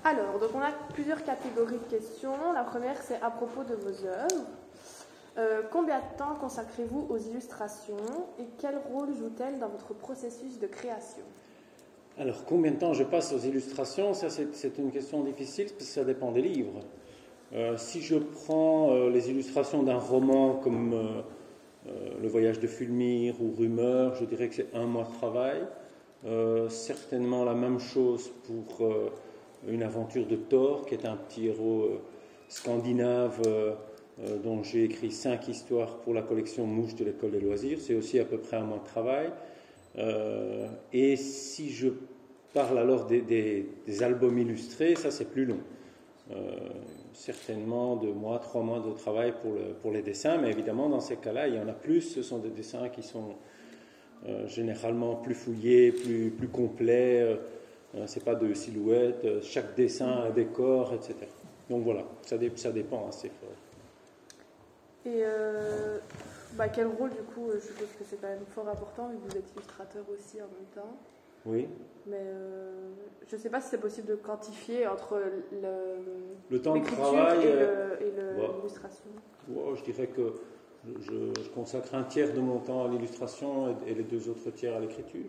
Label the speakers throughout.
Speaker 1: Alors, donc on a plusieurs catégories de questions. La première, c'est à propos de vos œuvres. Combien de temps consacrez-vous aux illustrations et quel rôle jouent-elles dans votre processus de création?
Speaker 2: Alors, combien de temps je passe aux illustrations? Ça, c'est une question difficile parce que ça dépend des livres. Si je prends les illustrations d'un roman comme Le Voyage de Fulmire ou Rumeur, je dirais que c'est 1 mois de travail. Certainement la même chose pour une aventure de Thor, qui est un petit héros scandinave dont j'ai écrit 5 histoires pour la collection Mouches de l'école des loisirs. C'est aussi à peu près 1 mois de travail. Et si je parle alors des albums illustrés, ça c'est plus long. Certainement 2 mois, 3 mois de travail pour les dessins, mais évidemment dans ces cas-là, il y en a plus. Ce sont des dessins qui sont généralement plus fouillés, plus complets. C'est pas de silhouettes, chaque dessin a un décor, etc. Donc voilà, ça dépend assez fort. Et
Speaker 1: quel rôle, du coup, je suppose que c'est quand même fort important, vu que vous êtes illustrateur aussi en même temps.
Speaker 2: Oui.
Speaker 1: Mais je ne sais pas si c'est possible de quantifier entre
Speaker 2: le temps de travail
Speaker 1: et l'illustration.
Speaker 2: Je dirais que je consacre 1/3 de mon temps à l'illustration et les 2 autres tiers à l'écriture.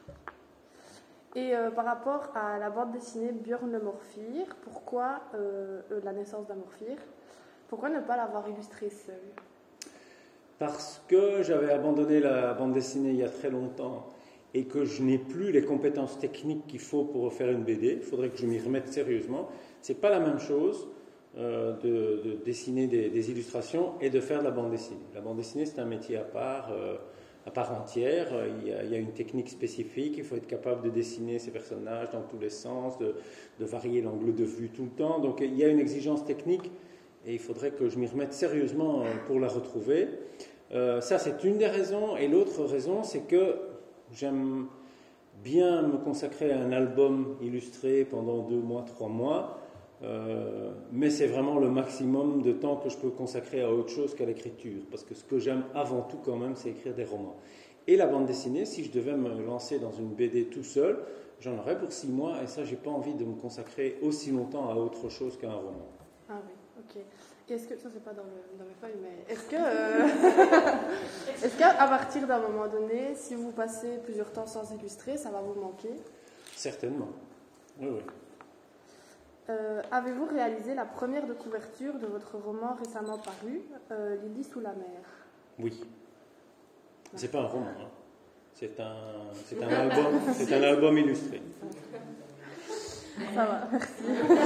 Speaker 1: Et par rapport à la bande dessinée Björn le Morphir, pourquoi la naissance d'un Morphir, pourquoi ne pas l'avoir illustrée seule?
Speaker 2: Parce que j'avais abandonné la bande dessinée il y a très longtemps et que je n'ai plus les compétences techniques qu'il faut pour faire une BD. Il faudrait que je m'y remette sérieusement. C'est pas la même chose de dessiner des illustrations et de faire de la bande dessinée. La bande dessinée, c'est un métier à part entière. Il y a une technique spécifique. Il faut être capable de dessiner ces personnages dans tous les sens, de varier l'angle de vue tout le temps. Donc il y a une exigence technique et il faudrait que je m'y remette sérieusement pour la retrouver. Ça, c'est une des raisons. Et l'autre raison, c'est que j'aime bien me consacrer à un album illustré pendant 2 mois, 3 mois. Mais c'est vraiment le maximum de temps que je peux consacrer à autre chose qu'à l'écriture, parce que ce que j'aime avant tout quand même, c'est écrire des romans. Et la bande dessinée, si je devais me lancer dans une BD tout seul, j'en aurais pour 6 mois, et ça, j'ai pas envie de me consacrer aussi longtemps à autre chose qu'à un roman.
Speaker 1: Ah oui, ok. Et est-ce que, ça c'est pas dans mes feuilles, mais est-ce qu'à partir d'un moment donné, si vous passez plusieurs temps sans illustrer, ça va vous manquer?
Speaker 2: Certainement, oui.
Speaker 1: Avez-vous réalisé la première de couverture de votre roman récemment paru, Lily sous la mer?
Speaker 2: Oui. C'est pas un roman, hein. C'est un album illustré.
Speaker 1: Ça va, merci.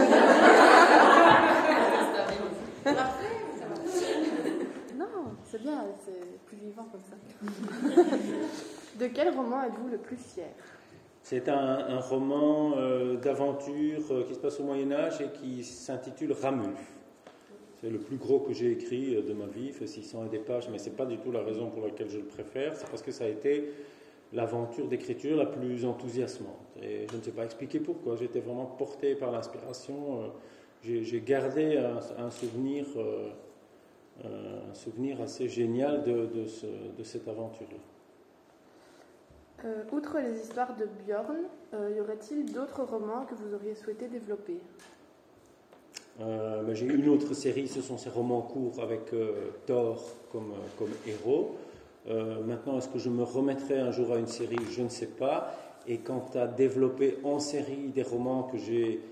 Speaker 1: Non, c'est bien, c'est plus vivant comme ça. De quel roman êtes-vous le plus fier?
Speaker 2: C'est un roman d'aventure qui se passe au Moyen-Âge et qui s'intitule Ramulf. C'est le plus gros que j'ai écrit de ma vie, il fait 600 et des pages, mais ce n'est pas du tout la raison pour laquelle je le préfère, c'est parce que ça a été l'aventure d'écriture la plus enthousiasmante. Et je ne sais pas expliquer pourquoi, j'étais vraiment porté par l'inspiration. J'ai gardé un souvenir assez génial de cette aventure-là.
Speaker 1: Outre les histoires de Björn, y aurait-il d'autres romans que vous auriez souhaité développer?
Speaker 2: J'ai une autre série, ce sont ces romans courts avec Thor comme héros. Maintenant, est-ce que je me remettrai un jour à une série? Je ne sais pas. Et quant à développer en série des romans que j'ai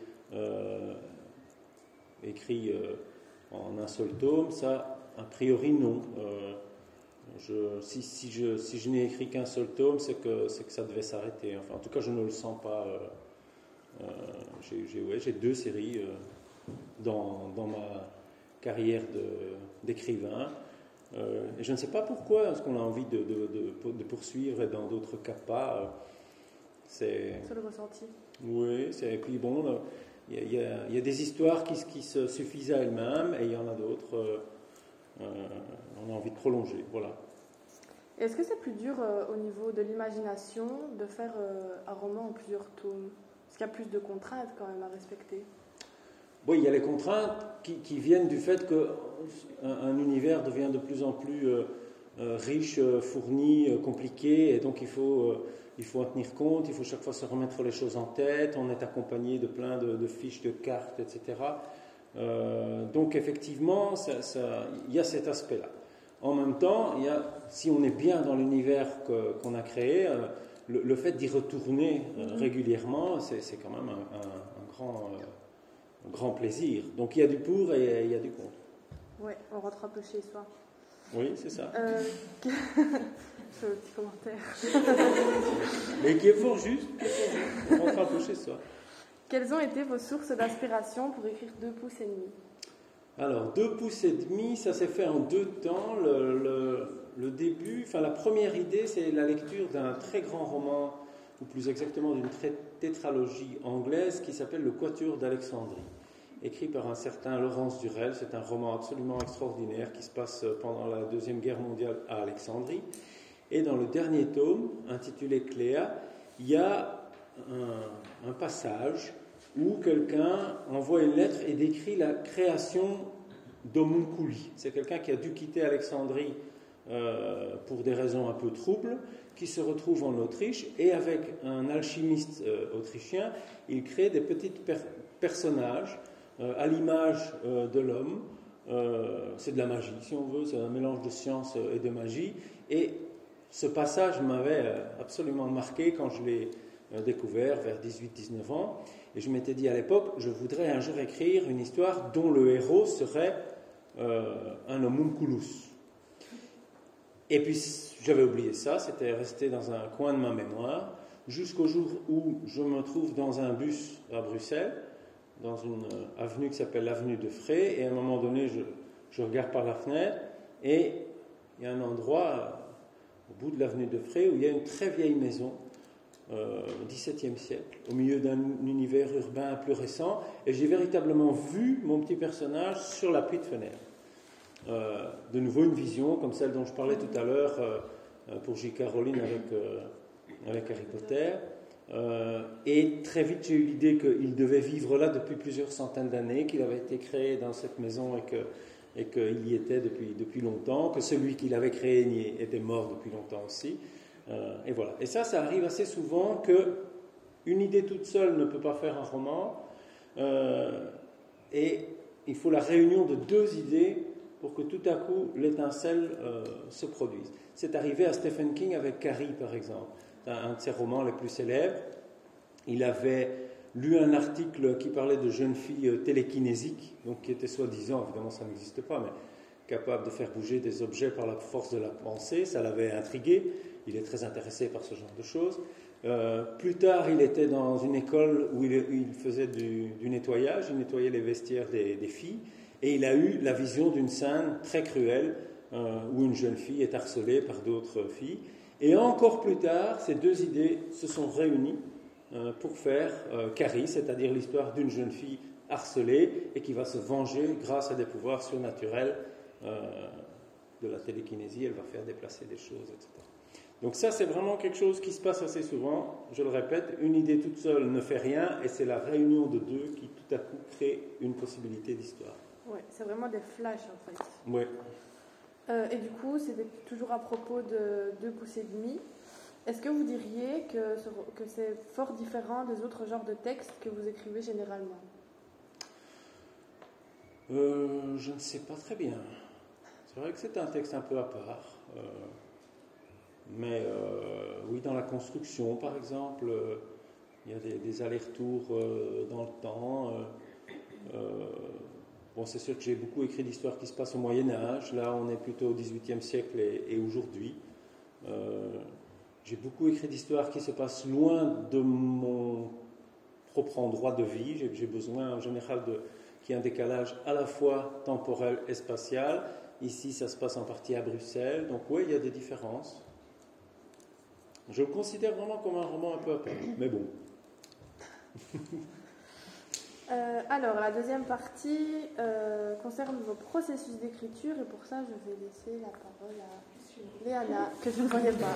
Speaker 2: écrits en un seul tome, ça, a priori, non. Si je n'ai écrit qu'un seul tome, c'est que ça devait s'arrêter. Enfin, en tout cas, je ne le sens pas. J'ai 2 séries dans ma carrière d'écrivain. Et je ne sais pas pourquoi, est-ce qu'on a envie de poursuivre et dans d'autres cas pas.
Speaker 1: C'est le ressenti.
Speaker 2: Oui, et puis bon, il y a des histoires qui se suffisent à elles-mêmes et il y en a d'autres, on a envie de prolonger, voilà.
Speaker 1: Est-ce que c'est plus dur au niveau de l'imagination de faire un roman en plusieurs tomes? Est-ce qu'il y a plus de contraintes quand même à respecter?
Speaker 2: Oui, il y a les contraintes qui viennent du fait qu'un univers devient de plus en plus riche, fourni, compliqué, et donc il faut en tenir compte, il faut chaque fois se remettre les choses en tête, on est accompagné de plein de fiches, de cartes, etc. Donc effectivement, il y a cet aspect-là. En même temps, si on est bien dans l'univers qu'on a créé, le fait d'y retourner régulièrement, c'est quand même un grand plaisir. Donc il y a du pour et il y a du contre.
Speaker 1: Oui, on rentre un peu chez soi.
Speaker 2: Oui, c'est ça.
Speaker 1: Je fais un petit commentaire.
Speaker 2: Mais qui est fort juste, on rentre un peu chez soi.
Speaker 1: Quelles ont été vos sources d'inspiration pour écrire 2 pouces et demi ?
Speaker 2: Alors, 2 pouces et demi, ça s'est fait en 2 temps. Le début, la première idée, c'est la lecture d'un très grand roman, ou plus exactement d'une tétralogie anglaise qui s'appelle Le Quatuor d'Alexandrie, écrit par un certain Laurence Durrell. C'est un roman absolument extraordinaire qui se passe pendant la Deuxième Guerre mondiale à Alexandrie. Et dans le dernier tome, intitulé Cléa, il y a un passage où quelqu'un envoie une lettre et décrit la création d'Homunculi. C'est quelqu'un qui a dû quitter Alexandrie pour des raisons un peu troubles, qui se retrouve en Autriche, et avec un alchimiste autrichien, il crée des petits personnages à l'image de l'homme. C'est de la magie, si on veut, c'est un mélange de science et de magie. Et ce passage m'avait absolument marqué quand je l'ai découvert vers 18-19 ans. Et je m'étais dit à l'époque, je voudrais un jour écrire une histoire dont le héros serait un homunculus. Et puis j'avais oublié ça, c'était resté dans un coin de ma mémoire, jusqu'au jour où je me trouve dans un bus à Bruxelles, dans une avenue qui s'appelle l'avenue de Frey, et à un moment donné, je regarde par la fenêtre, et il y a un endroit au bout de l'avenue de Frey où il y a une très vieille maison, au XVIIe siècle, au milieu d'un univers urbain plus récent, et j'ai véritablement vu mon petit personnage sur l'appui de fenêtre. De nouveau une vision comme celle dont je parlais tout à l'heure pour J.K. Rowling avec Harry Potter. Et très vite j'ai eu l'idée qu'il devait vivre là depuis plusieurs centaines d'années, qu'il avait été créé dans cette maison et qu'il y était depuis longtemps, que celui qui l'avait créé était mort depuis longtemps aussi. Et voilà. Et ça arrive assez souvent qu'une idée toute seule ne peut pas faire un roman, et il faut la réunion de 2 idées pour que tout à coup l'étincelle se produise. C'est arrivé à Stephen King avec Carrie, par exemple, un de ses romans les plus célèbres. Il avait lu un article qui parlait de jeunes filles télékinésiques, donc qui étaient soi-disant, évidemment ça n'existe pas, mais capables de faire bouger des objets par la force de la pensée. Ça l'avait intrigué, il est très intéressé par ce genre de choses. Plus tard, il était dans une école où il faisait du nettoyage, il nettoyait les vestiaires des filles, et il a eu la vision d'une scène très cruelle où une jeune fille est harcelée par d'autres filles. Et encore plus tard, ces 2 idées se sont réunies pour faire Carrie, c'est-à-dire l'histoire d'une jeune fille harcelée et qui va se venger grâce à des pouvoirs surnaturels de la télékinésie. Elle va faire déplacer des choses, etc. Donc ça, c'est vraiment quelque chose qui se passe assez souvent. Je le répète, une idée toute seule ne fait rien, et c'est la réunion de 2 qui tout à coup crée une possibilité d'histoire.
Speaker 1: Oui, c'est vraiment des flashs en fait.
Speaker 2: Oui.
Speaker 1: Et du coup, c'était toujours à propos de 2 pouces et demi. Est-ce que vous diriez que c'est fort différent des autres genres de textes que vous écrivez généralement ?
Speaker 2: Je ne sais pas très bien. C'est vrai que c'est un texte un peu à part. Mais oui, dans la construction, par exemple, il y a des allers-retours dans le temps. Bon, c'est sûr que j'ai beaucoup écrit d'histoires qui se passent au Moyen-Âge. Là, on est plutôt au XVIIIe siècle et aujourd'hui. J'ai beaucoup écrit d'histoires qui se passent loin de mon propre endroit de vie. J'ai besoin, en général, qu'il y ait un décalage à la fois temporel et spatial. Ici, ça se passe en partie à Bruxelles. Donc, oui, il y a des différences. Je le considère vraiment comme un roman un peu à part. Mais bon.
Speaker 1: Alors, la deuxième partie concerne vos processus d'écriture, et pour ça, je vais laisser la parole à Léana, que je ne voyais pas.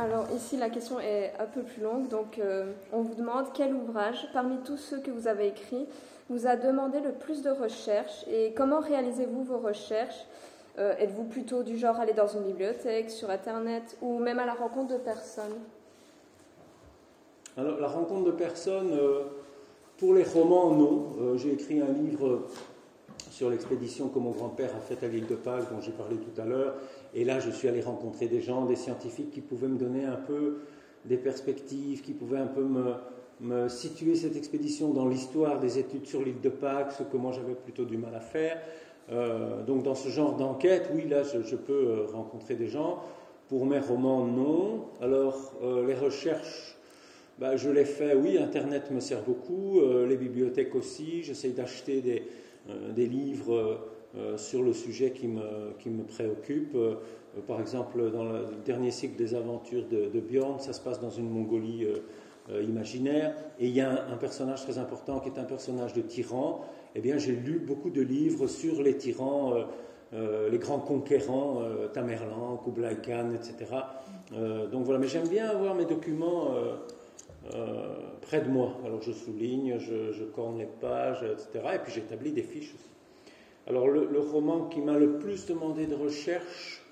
Speaker 3: Alors ici, la question est un peu plus longue. Donc, on vous demande quel ouvrage, parmi tous ceux que vous avez écrits, vous a demandé le plus de recherches et comment réalisez-vous vos recherches? Êtes-vous plutôt du genre aller dans une bibliothèque, sur Internet ou même à la rencontre de personnes?
Speaker 2: Alors, la rencontre de personnes, pour les romans, non. J'ai écrit un livre sur l'expédition que mon grand-père a faite à l'île de Pâques, dont j'ai parlé tout à l'heure. Et là, je suis allé rencontrer des gens, des scientifiques qui pouvaient me donner un peu des perspectives, qui pouvaient un peu me situer cette expédition dans l'histoire des études sur l'île de Pâques, ce que moi j'avais plutôt du mal à faire. Donc dans ce genre d'enquête, oui, là, je peux rencontrer des gens. Pour mes romans, non. Alors, les recherches, je les fais, oui, Internet me sert beaucoup, les bibliothèques aussi. J'essaye d'acheter des livres sur le sujet qui me préoccupe. Par exemple, dans le dernier cycle des aventures de Björn, ça se passe dans une Mongolie imaginaire, et il y a un personnage très important qui est un personnage de tyran. Eh bien, j'ai lu beaucoup de livres sur les tyrans, les grands conquérants, Tamerlan, Kublai Khan, etc. Donc voilà, mais j'aime bien avoir mes documents près de moi. Alors je souligne, je corne les pages, etc. Et puis j'établis des fiches aussi. Alors le roman qui m'a le plus demandé de recherche,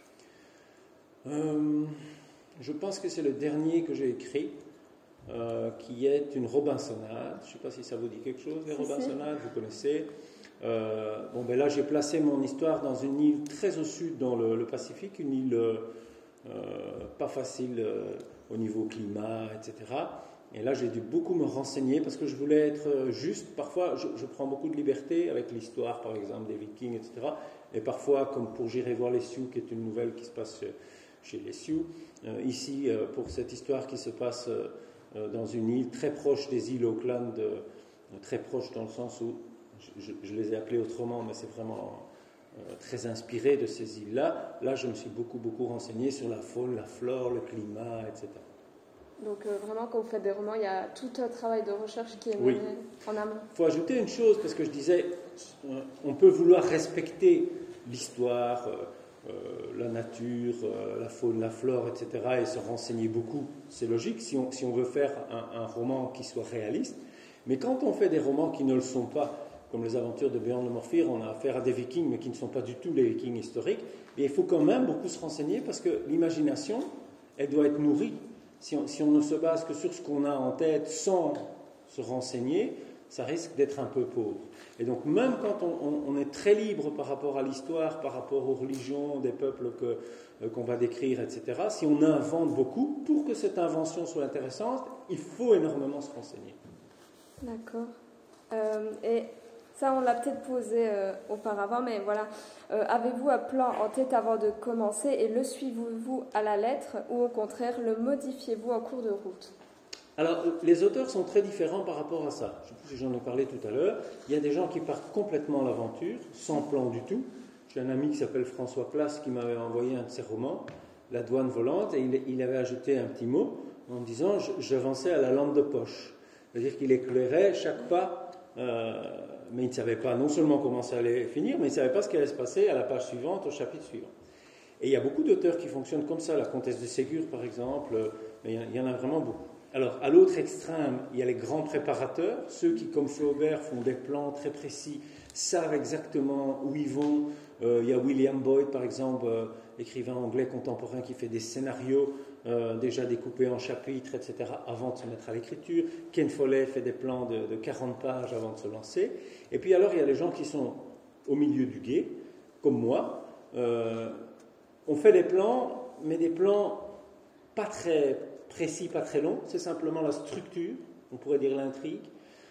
Speaker 2: je pense que c'est le dernier que j'ai écrit, qui est une Robinsonade. Je ne sais pas si ça vous dit quelque chose, les Robinsonades, vous connaissez. Là, j'ai placé mon histoire dans une île très au sud, dans le Pacifique, une île pas facile au niveau climat, etc. Et là, j'ai dû beaucoup me renseigner parce que je voulais être juste. Parfois, je prends beaucoup de liberté avec l'histoire, par exemple, des Vikings, etc. Et parfois, comme pour J'irai voir les Sioux, qui est une nouvelle qui se passe chez les Sioux, ici, pour cette histoire qui se passe dans une île très proche des îles Auckland, très proche dans le sens où je les ai appelées autrement, mais c'est vraiment très inspiré de ces îles-là. Là, je me suis beaucoup renseigné sur la faune, la flore, le climat, etc.
Speaker 3: Donc vraiment, quand vous faites des romans, il y a tout un travail de recherche qui est mené en amont.
Speaker 2: Il faut ajouter une chose, parce que je disais, on peut vouloir respecter l'histoire, la nature, la faune, la flore, etc., et se renseigner beaucoup. C'est logique si on veut faire un roman qui soit réaliste. Mais quand on fait des romans qui ne le sont pas, comme les aventures de Björn de Morfir, on a affaire à des vikings, mais qui ne sont pas du tout les vikings historiques, et il faut quand même beaucoup se renseigner, parce que l'imagination, elle doit être nourrie. Si on ne se base que sur ce qu'on a en tête sans se renseigner, ça risque d'être un peu pauvre. Et donc même quand on est très libre par rapport à l'histoire, par rapport aux religions des peuples qu'on va décrire, etc., si on invente beaucoup, pour que cette invention soit intéressante, il faut énormément se renseigner.
Speaker 3: D'accord. Et ça, on l'a peut-être posé auparavant, mais voilà. Avez-vous un plan en tête avant de commencer et le suivez-vous à la lettre ou au contraire, le modifiez-vous en cours de route?
Speaker 2: Alors, les auteurs sont très différents par rapport à ça. Je sais plus si j'en ai parlé tout à l'heure. Il y a des gens qui partent complètement à l'aventure, sans plan du tout. J'ai un ami qui s'appelle François Place qui m'avait envoyé un de ses romans, La douane volante, et il avait ajouté un petit mot en disant « j'avançais à la lampe de poche ». C'est-à-dire qu'il éclairait chaque pas, mais il ne savait pas non seulement comment ça allait finir, mais il ne savait pas ce qui allait se passer à la page suivante, au chapitre suivant. Et il y a beaucoup d'auteurs qui fonctionnent comme ça, la comtesse de Ségur par exemple, mais il y en a vraiment beaucoup. Alors, à l'autre extrême, il y a les grands préparateurs, ceux qui, comme Flaubert, font des plans très précis, savent exactement où ils vont. Il y a William Boyd, par exemple, écrivain anglais contemporain qui fait des scénarios déjà découpés en chapitres, etc., avant de se mettre à l'écriture. Ken Follett fait des plans de 40 pages avant de se lancer. Et puis alors, il y a les gens qui sont au milieu du gué, comme moi. On fait des plans, mais des plans pas très précis, pas très long, c'est simplement la structure, on pourrait dire l'intrigue,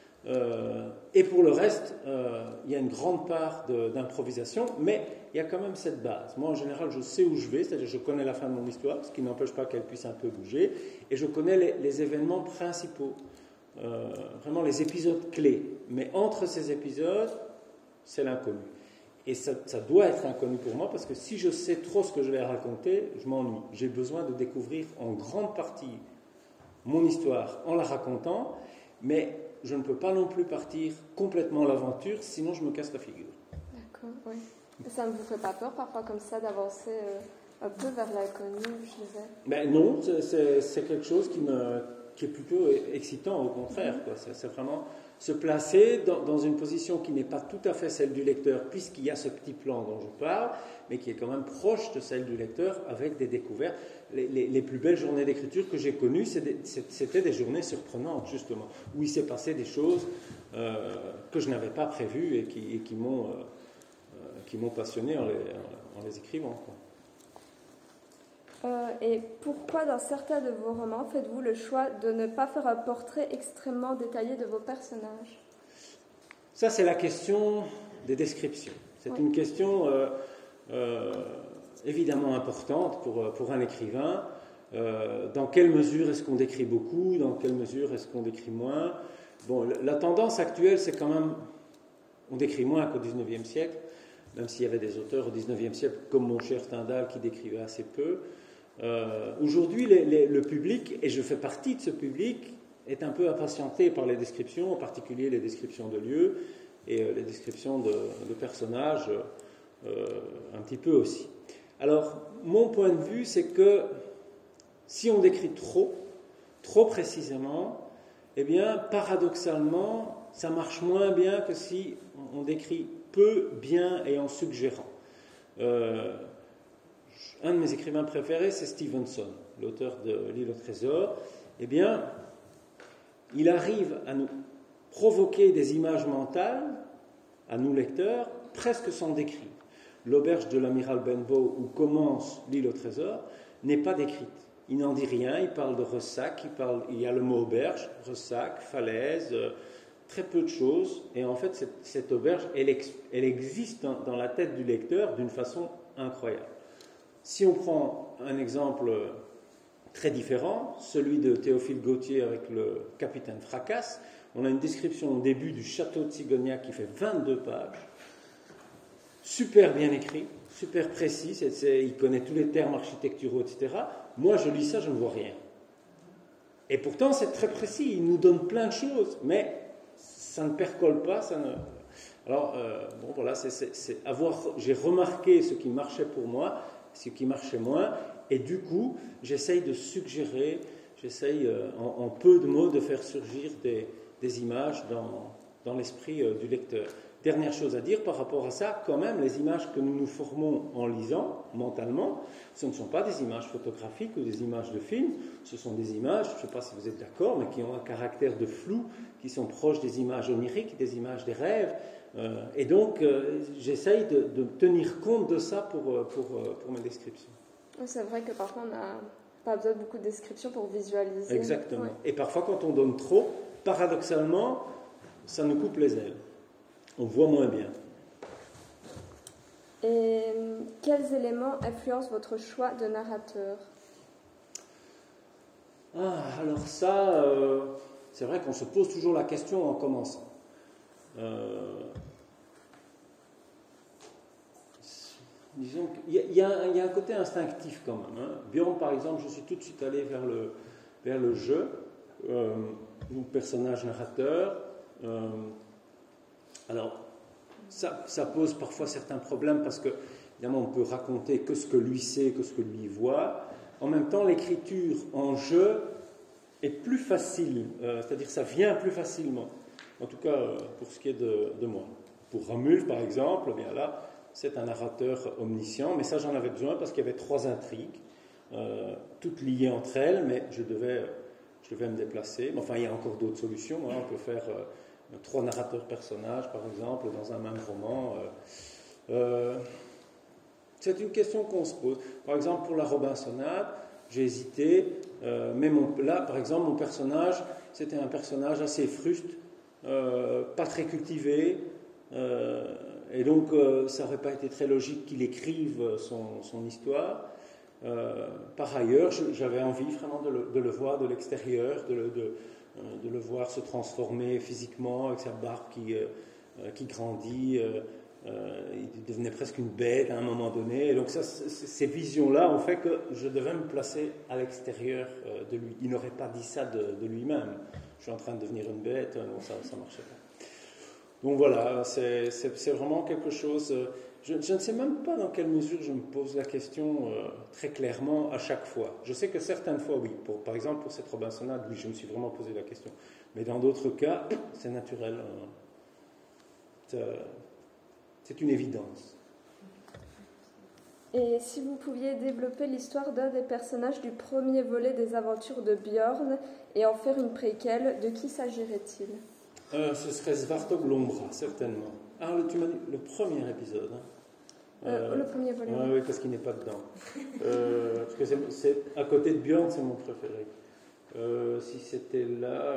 Speaker 2: et pour le reste, il y a une grande part d'improvisation, mais il y a quand même cette base. Moi, en général, je sais où je vais, c'est-à-dire je connais la fin de mon histoire, ce qui n'empêche pas qu'elle puisse un peu bouger, et je connais les événements principaux, vraiment les épisodes clés. Mais entre ces épisodes, c'est l'inconnu. Et ça doit être inconnu pour moi, parce que si je sais trop ce que je vais raconter, je m'ennuie. J'ai besoin de découvrir en grande partie mon histoire en la racontant, mais je ne peux pas non plus partir complètement à l'aventure, sinon je me casse la figure.
Speaker 3: D'accord, oui. Ça ne vous fait pas peur parfois comme ça d'avancer un peu vers l'inconnu, je dirais.
Speaker 2: Ben non, c'est quelque chose qui est plutôt excitant, au contraire, quoi. C'est vraiment se placer dans une position qui n'est pas tout à fait celle du lecteur, puisqu'il y a ce petit plan dont je parle, mais qui est quand même proche de celle du lecteur, avec des découvertes. Les plus belles journées d'écriture que j'ai connues, c'était des journées surprenantes, justement, où il s'est passé des choses que je n'avais pas prévues et qui m'ont passionné en les écrivant, quoi.
Speaker 3: Et pourquoi, dans certains de vos romans, faites-vous le choix de ne pas faire un portrait extrêmement détaillé de vos personnages?
Speaker 2: Ça, c'est la question des descriptions. C'est une question évidemment importante pour un écrivain. Dans quelle mesure est-ce qu'on décrit beaucoup? Dans quelle mesure est-ce qu'on décrit moins? Bon, la tendance actuelle, c'est quand même, on décrit moins qu'au XIXe siècle, même s'il y avait des auteurs au XIXe siècle, comme mon cher Stendhal, qui décrivait assez peu. Aujourd'hui, le public, et je fais partie de ce public, est un peu impatienté par les descriptions, en particulier les descriptions de lieux et les descriptions de personnages, un petit peu aussi. Alors, mon point de vue, c'est que si on décrit trop précisément, eh bien, paradoxalement, ça marche moins bien que si on décrit peu, bien et en suggérant. Un de mes écrivains préférés, c'est Stevenson, l'auteur de L'île au trésor. Eh bien, il arrive à nous provoquer des images mentales, à nous lecteurs, presque sans décrire. L'auberge de l'amiral Benbow, où commence L'île au trésor, n'est pas décrite. Il n'en dit rien, il parle de ressac, il y a le mot auberge, ressac, falaise, très peu de choses. Et en fait, cette auberge, elle existe dans la tête du lecteur d'une façon incroyable. Si on prend un exemple très différent, celui de Théophile Gautier avec le capitaine Fracasse, on a une description au début du château de Sigognac qui fait 22 pages, super bien écrit, super précis, il connaît tous les termes architecturaux, etc. Moi, je lis ça, je ne vois rien. Et pourtant, c'est très précis, il nous donne plein de choses, mais ça ne percole pas, ça ne... Alors, bon, voilà, j'ai remarqué ce qui marchait pour moi, ce qui marchait moins, et du coup, j'essaye de suggérer, en peu de mots de faire surgir des images dans l'esprit du lecteur. Dernière chose à dire par rapport à ça, quand même, les images que nous nous formons en lisant, mentalement, ce ne sont pas des images photographiques ou des images de films, ce sont des images, je ne sais pas si vous êtes d'accord, mais qui ont un caractère de flou, qui sont proches des images oniriques, des images des rêves, et donc j'essaye de tenir compte de ça pour mes descriptions.
Speaker 3: C'est vrai que parfois on n'a pas besoin de beaucoup de descriptions pour visualiser.
Speaker 2: Exactement.
Speaker 3: Ouais.
Speaker 2: Et parfois quand on donne trop, paradoxalement, ça nous coupe les ailes. On voit moins bien.
Speaker 3: Et quels éléments influencent votre choix de narrateur?
Speaker 2: Alors ça, c'est vrai qu'on se pose toujours la question en commençant. Disons qu'il y a un côté instinctif quand même. Hein. Björn, par exemple, je suis tout de suite allé vers le jeu, ou personnage narrateur. Alors, ça pose parfois certains problèmes parce que, évidemment, on peut raconter que ce que lui sait, que ce que lui voit. En même temps, l'écriture en jeu est plus facile, c'est-à-dire ça vient plus facilement. En tout cas, pour ce qui est de moi. Pour Ramulf, par exemple, bien là, c'est un narrateur omniscient, mais ça, j'en avais besoin parce qu'il y avait 3 intrigues, toutes liées entre elles, mais je devais me déplacer. Enfin, il y a encore d'autres solutions. Hein. On peut faire 3 narrateurs personnages, par exemple, dans un même roman. C'est une question qu'on se pose. Par exemple, pour la Robinsonade, j'ai hésité, mais là, par exemple, mon personnage, c'était un personnage assez fruste, pas très cultivé, et donc ça n'aurait pas été très logique qu'il écrive son histoire. Par ailleurs, j'avais envie vraiment de le voir de l'extérieur, de le voir se transformer physiquement avec sa barbe qui grandit. Il devenait presque une bête à un moment donné. Et donc ces visions-là ont fait que je devais me placer à l'extérieur de lui. Il n'aurait pas dit ça de lui-même. Je suis en train de devenir une bête. Non, ça ne marchait pas. Donc voilà, c'est vraiment quelque chose... Je ne sais même pas dans quelle mesure je me pose la question très clairement à chaque fois. Je sais que certaines fois, oui. Par exemple, pour cette Robinsonade, oui, je me suis vraiment posé la question. Mais dans d'autres cas, c'est naturel. C'est une évidence.
Speaker 3: Et si vous pouviez développer l'histoire d'un des personnages du premier volet des aventures de Björn et en faire une préquelle, de qui s'agirait-il ?
Speaker 2: Ce serait Svartog l'Ombra, certainement. Ah, tu m'as dit le premier épisode.
Speaker 3: Le premier volet.
Speaker 2: Oui, parce qu'il n'est pas dedans. Parce que c'est à côté de Björn, c'est mon préféré. Si c'était là,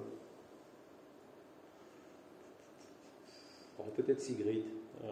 Speaker 2: peut-être Sigrid.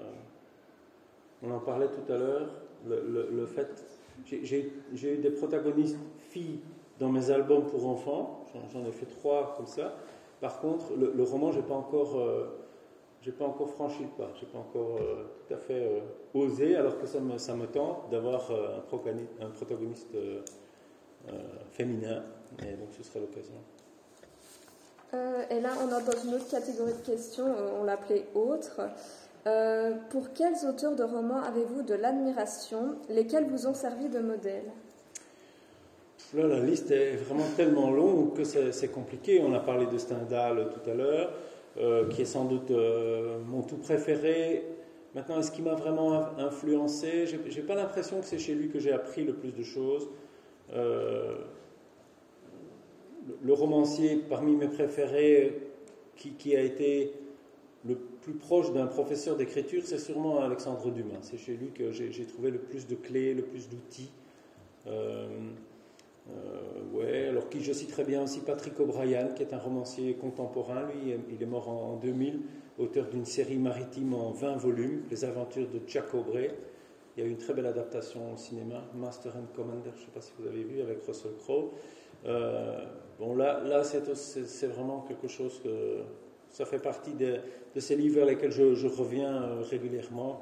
Speaker 2: On en parlait tout à l'heure. Le fait, j'ai eu des protagonistes filles dans mes albums pour enfants. J'en ai fait 3 comme ça. Par contre, le roman, j'ai pas encore franchi le pas. J'ai pas encore tout à fait osé, alors que ça me tente d'avoir un protagoniste féminin. Et donc, ce serait l'occasion.
Speaker 3: Et là, on est dans une autre catégorie de questions. On l'appelait autres. Pour quels auteurs de romans avez-vous de l'admiration, lesquels vous ont servi de modèle ?
Speaker 2: Là, la liste est vraiment tellement longue que c'est compliqué. On a parlé de Stendhal tout à l'heure, qui est sans doute mon tout préféré. Maintenant, est-ce qu'il m'a vraiment influencé ? J'ai pas l'impression que c'est chez lui que j'ai appris le plus de choses. Le romancier parmi mes préférés, qui a été le plus proche d'un professeur d'écriture, c'est sûrement Alexandre Dumas. C'est chez lui que j'ai trouvé le plus de clés, le plus d'outils. Alors je citerai bien aussi Patrick O'Brian, qui est un romancier contemporain. Lui, il est mort en 2000, auteur d'une série maritime en 20 volumes, Les aventures de Jack Aubrey. Il y a eu une très belle adaptation au cinéma, Master and Commander, je ne sais pas si vous avez vu, avec Russell Crowe. Là c'est vraiment quelque chose que... Ça fait partie de ces livres vers lesquels je reviens régulièrement.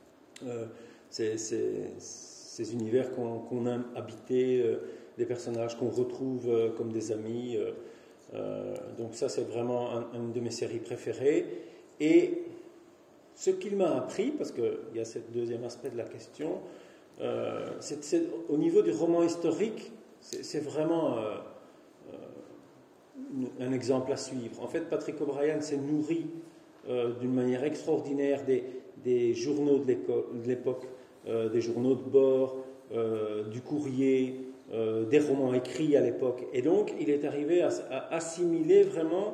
Speaker 2: Ces univers qu'on aime habiter, des personnages qu'on retrouve comme des amis. Donc ça, c'est vraiment une de mes séries préférées. Et ce qu'il m'a appris, parce qu'il y a ce deuxième aspect de la question, c'est au niveau du roman historique, c'est vraiment... un exemple à suivre. En fait, Patrick O'Brian s'est nourri d'une manière extraordinaire des journaux de l'époque, des journaux de bord, du courrier, des romans écrits à l'époque. Et donc, il est arrivé à assimiler vraiment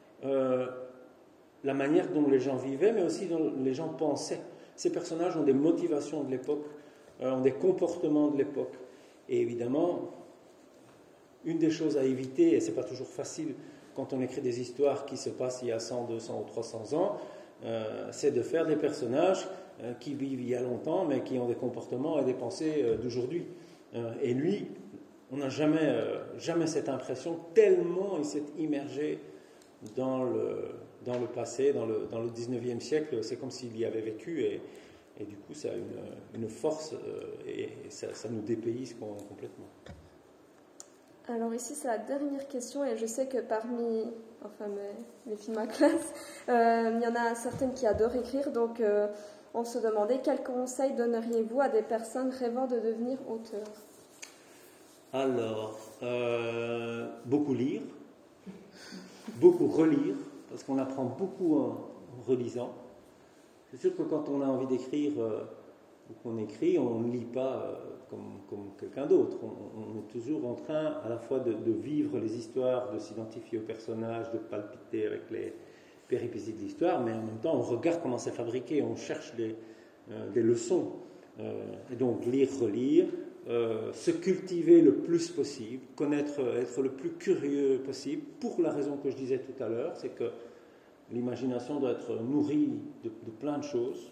Speaker 2: la manière dont les gens vivaient, mais aussi dont les gens pensaient. Ces personnages ont des motivations de l'époque, ont des comportements de l'époque. Et évidemment... Une des choses à éviter, et ce n'est pas toujours facile quand on écrit des histoires qui se passent il y a 100, 200 ou 300 ans, c'est de faire des personnages qui vivent il y a longtemps, mais qui ont des comportements et des pensées d'aujourd'hui. Et lui, on n'a jamais cette impression, tellement il s'est immergé dans le passé, dans le 19e siècle. C'est comme s'il y avait vécu, et du coup, ça a une force, et ça nous dépayse complètement.
Speaker 3: Alors ici, c'est la dernière question, et je sais que parmi mes filles de ma classe, il y en a certaines qui adorent écrire, donc on se demandait quels conseils donneriez-vous à des personnes rêvant de devenir auteurs ?
Speaker 2: Alors, beaucoup lire, beaucoup relire, parce qu'on apprend beaucoup en relisant. C'est sûr que quand on a envie d'écrire ou qu'on écrit, on ne lit pas comme quelqu'un d'autre. On est toujours en train à la fois de vivre les histoires, de s'identifier aux personnages, de palpiter avec les péripéties de l'histoire, mais en même temps on regarde comment c'est fabriqué, on cherche des leçons. Et donc lire, relire, se cultiver le plus possible, être le plus curieux possible, pour la raison que je disais tout à l'heure, c'est que l'imagination doit être nourrie de plein de choses.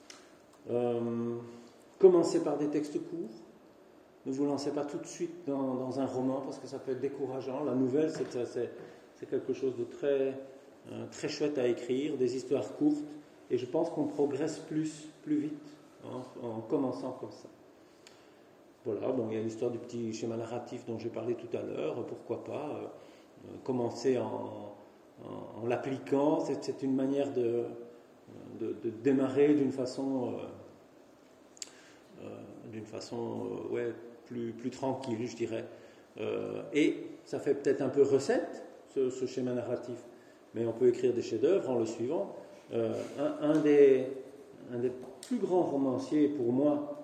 Speaker 2: Commencez par des textes courts. Ne vous lancez pas tout de suite dans un roman parce que ça peut être décourageant. La nouvelle, c'est quelque chose de très chouette à écrire, des histoires courtes. Et je pense qu'on progresse plus vite en commençant comme ça. Voilà, il y a l'histoire du petit schéma narratif dont j'ai parlé tout à l'heure. Pourquoi pas commencer en l'appliquant. C'est une manière de démarrer d'une façon d'une façon plus tranquille, je dirais. Et ça fait peut-être un peu recette, ce schéma narratif, mais on peut écrire des chefs-d'œuvre en le suivant. Un des plus grands romanciers pour moi,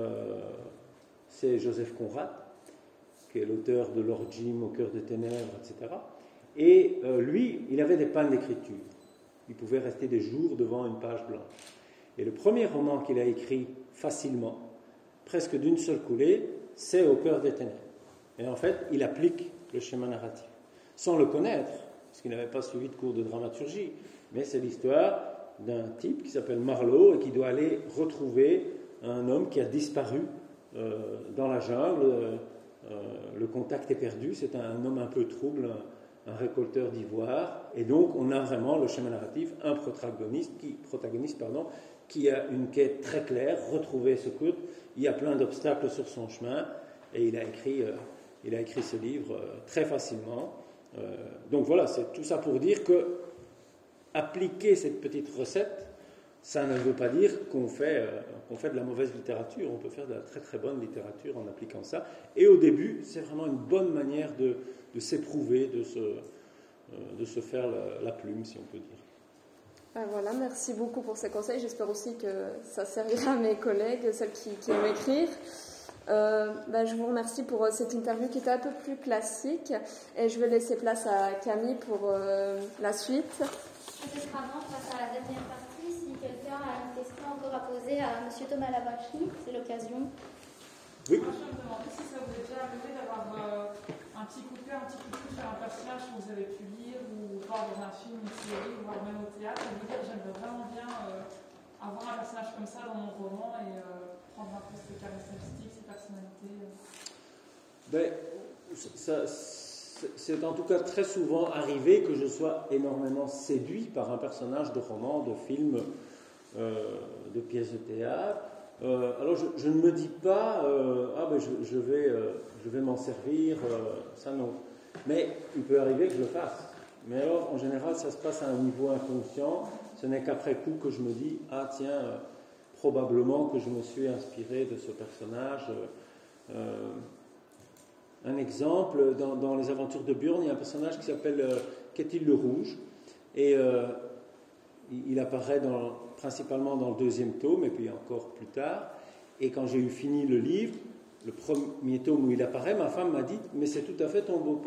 Speaker 2: c'est Joseph Conrad, qui est l'auteur de Lord Jim, Au cœur des ténèbres, etc. Et lui, il avait des pannes d'écriture. Il pouvait rester des jours devant une page blanche. Et le premier roman qu'il a écrit facilement, presque d'une seule coulée, c'est Au cœur des ténèbres. Et en fait, il applique le schéma narratif, sans le connaître, parce qu'il n'avait pas suivi de cours de dramaturgie. Mais c'est l'histoire d'un type qui s'appelle Marlowe et qui doit aller retrouver un homme qui a disparu dans la jungle. Le contact est perdu, c'est un homme un peu trouble, un récolteur d'ivoire. Et donc, on a vraiment le schéma narratif, un protagoniste qui a une quête très claire, retrouver ce couple. Il y a plein d'obstacles sur son chemin et il a écrit ce livre très facilement. Donc voilà, c'est tout ça pour dire que appliquer cette petite recette, ça ne veut pas dire qu'on fait de la mauvaise littérature. On peut faire de la très très bonne littérature en appliquant ça. Et au début, c'est vraiment une bonne manière de s'éprouver, de se faire la plume, si on peut dire.
Speaker 3: Voilà, merci beaucoup pour ces conseils. J'espère aussi que ça servira à mes collègues, celles qui aiment écrire. Je vous remercie pour cette interview qui était un peu plus classique. Et je vais laisser place à Camille pour la suite.
Speaker 4: Peut-être avant, on passe à la dernière partie. Si quelqu'un a une question encore à poser à M. Thomas Labachery, c'est l'occasion.
Speaker 2: Oui.
Speaker 5: Moi, je me demandais si ça vous est déjà arrivé d'avoir un petit coup de cœur, un petit coup de cœur sur un personnage que vous avez pu lire ou voir dans un film, une série, ou voire même au théâtre, et vous dire j'aimerais vraiment bien avoir un personnage comme ça dans mon roman et prendre un peu ses caractéristiques, ses personnalités.
Speaker 2: C'est en tout cas très souvent arrivé que je sois énormément séduit par un personnage de roman, de film, de pièce de théâtre. Alors je ne me dis pas je vais m'en servir, ça non. Mais il peut arriver que je le fasse. Mais alors en général ça se passe à un niveau inconscient. Ce n'est qu'après coup que je me dis probablement que je me suis inspiré de ce personnage. Un exemple, dans les aventures de Björn, il y a un personnage qui s'appelle Ketil le Rouge, et il apparaît principalement dans le 2e tome, et puis encore plus tard. Et quand j'ai eu fini le livre, le premier tome où il apparaît, ma femme m'a dit « Mais c'est tout à fait ton beau-père ».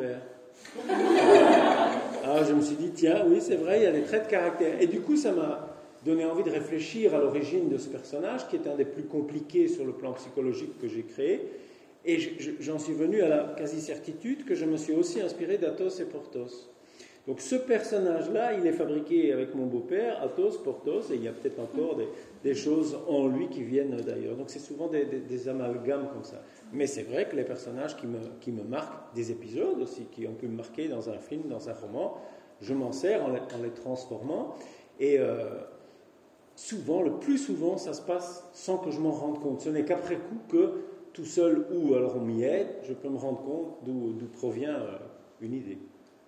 Speaker 2: Alors je me suis dit « Tiens, oui, c'est vrai, il y a des traits de caractère ». Et du coup, ça m'a donné envie de réfléchir à l'origine de ce personnage, qui est un des plus compliqués sur le plan psychologique que j'ai créé. Et j'en suis venu à la quasi-certitude que je me suis aussi inspiré d'Athos et Porthos. Donc ce personnage-là, il est fabriqué avec mon beau-père, Athos, Porthos, et il y a peut-être encore des choses en lui qui viennent d'ailleurs. Donc c'est souvent des amalgames comme ça. Mais c'est vrai que les personnages qui me marquent, des épisodes aussi, qui ont pu me marquer dans un film, dans un roman, je m'en sers en les transformant. Et souvent, le plus souvent, ça se passe sans que je m'en rende compte. Ce n'est qu'après coup que tout seul ou alors on m'y aide, je peux me rendre compte d'où provient une idée.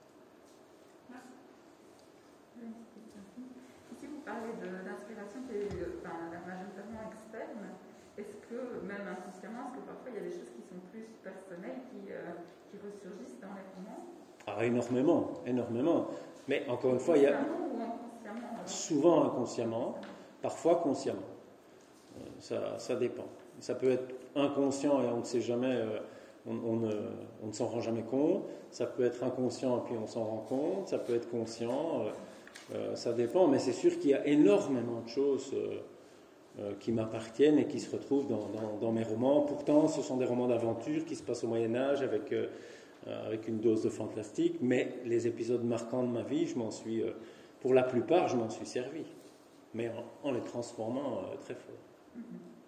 Speaker 6: Si vous parlez d'inspiration qui est majoritairement externe, est-ce que, même inconsciemment, est-ce que parfois il y a des choses qui sont plus personnelles qui ressurgissent dans les romans ? Énormément. Mais encore une fois, il y a souvent inconsciemment, parfois consciemment. Ça dépend. Ça peut être inconscient et on ne sait jamais, on ne s'en rend jamais compte. Ça peut être inconscient et puis on s'en rend compte. Ça peut être conscient. Ça dépend, mais c'est sûr qu'il y a énormément de choses qui m'appartiennent et qui se retrouvent dans mes romans. Pourtant, ce sont des romans d'aventure qui se passent au Moyen-Âge avec une dose de fantastique, mais les épisodes marquants de ma vie, pour la plupart, je m'en suis servi, mais en les transformant très fort.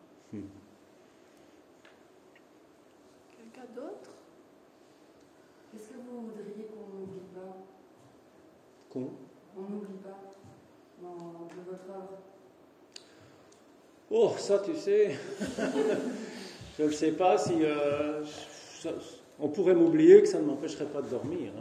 Speaker 1: Quelqu'un d'autre ?
Speaker 7: Qu'est-ce que vous voudriez qu'on n'oublie pas ? On n'oublie pas de votre œuvre.
Speaker 2: Oh, ça tu sais, je ne sais pas si on pourrait m'oublier que ça ne m'empêcherait pas de dormir.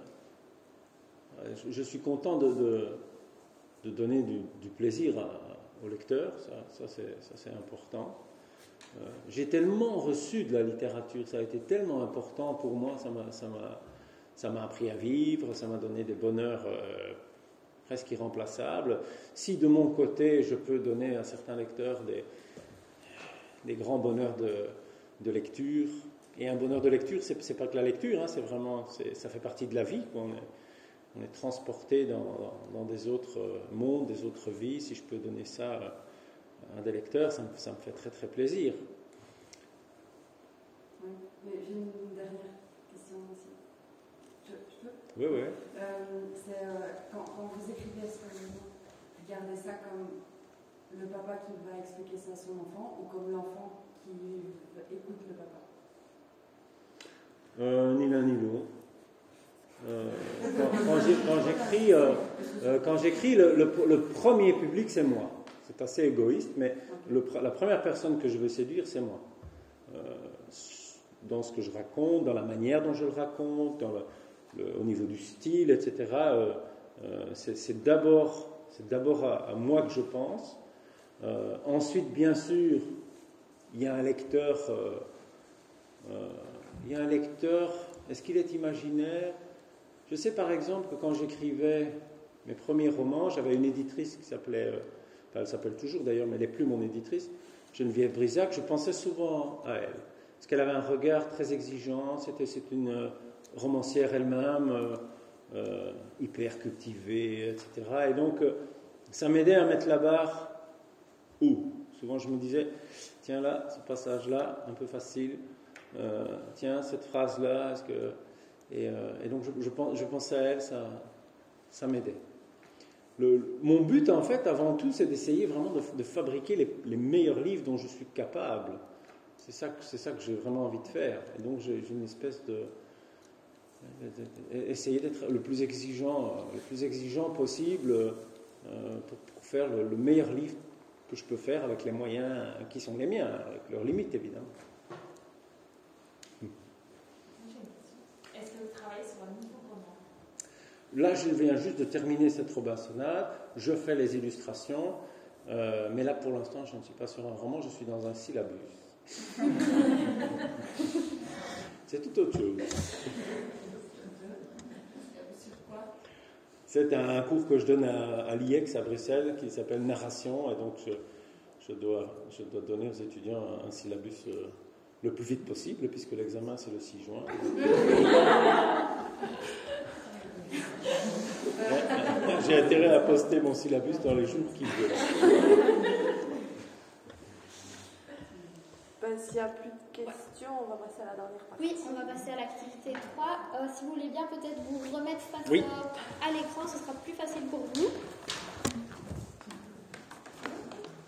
Speaker 2: Je suis content de donner du plaisir au lecteur, ça c'est important. J'ai tellement reçu de la littérature, ça a été tellement important pour moi, ça m'a appris à vivre, ça m'a donné des bonheurs presque irremplaçables. Si de mon côté, je peux donner à certains lecteurs des grands bonheurs de lecture, et un bonheur de lecture, c'est pas que la lecture, hein, ça fait partie de la vie, quoi. On est transporté dans des autres mondes, des autres vies. Si je peux donner ça à des lecteurs, ça me fait très très plaisir.
Speaker 7: Oui, mais j'ai une dernière question aussi. Je peux ?
Speaker 2: Oui, oui.
Speaker 7: C'est quand vous écrivez ce que vous regardez ça comme le papa qui va expliquer ça à son enfant ou comme l'enfant qui écoute le papa ?
Speaker 2: Ni l'un ni l'autre. Quand j'écris, le premier public, c'est moi. C'est assez égoïste, mais la première personne que je veux séduire, c'est moi. Dans ce que je raconte, dans la manière dont je le raconte, au niveau du style, etc. C'est d'abord à moi que je pense. Ensuite, bien sûr, il y a un lecteur. Est-ce qu'il est imaginaire ? Je sais par exemple que quand j'écrivais mes premiers romans, j'avais une éditrice qui s'appelait, elle s'appelle toujours d'ailleurs, mais elle n'est plus mon éditrice, Geneviève Brisac. Je pensais souvent à elle, parce qu'elle avait un regard très exigeant, c'est une romancière elle-même, hyper cultivée, etc. Et donc, ça m'aidait à mettre la barre où ? Souvent je me disais, tiens là, ce passage-là, un peu facile, tiens, cette phrase-là, est-ce que... Et donc je pensais à elle, ça m'aidait. Mon but, en fait, avant tout, c'est d'essayer vraiment de fabriquer les meilleurs livres dont je suis capable. C'est ça que j'ai vraiment envie de faire. Et donc j'ai une espèce essayer d'être le plus exigeant possible pour faire le meilleur livre que je peux faire avec les moyens qui sont les miens, avec leurs limites, évidemment.
Speaker 5: Est-ce que vous travaillez sur un nouveau roman ?
Speaker 2: Là, je viens juste de terminer cette Robinsonade, je fais les illustrations, mais là, pour l'instant, je ne suis pas sur un roman, je suis dans un syllabus. C'est tout autre chose. C'est un cours que je donne à l'IEX à Bruxelles qui s'appelle Narration, et donc je dois donner aux étudiants un syllabus le plus vite possible, puisque l'examen c'est le 6 juin. J'ai intérêt à poster mon syllabus dans les jours qui viennent.
Speaker 1: S'il n'y a plus de questions, on va passer à la dernière partie.
Speaker 4: Oui, on va passer à l'activité 3. Si vous voulez bien peut-être vous remettre face
Speaker 2: Oui.
Speaker 4: à l'écran, ce sera plus facile pour vous.